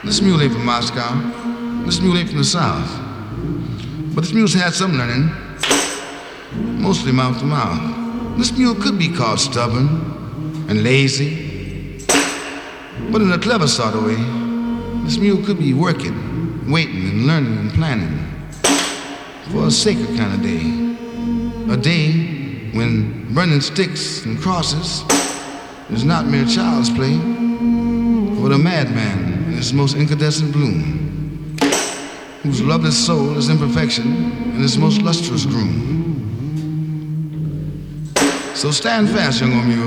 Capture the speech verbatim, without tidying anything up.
This mule ain't from Moscow. This mule ain't from the South. But this mule's had some learning, mostly mouth to mouth. This mule could be called stubborn and lazy, but in a clever sort of way, this mule could be working, waiting and learning and planning for a sacred kind of day. A day when burning sticks and crosses is not mere child's play, but a madman in his most incandescent bloom, whose loveless soul is imperfection and his most lustrous groom. So stand fast, young mule.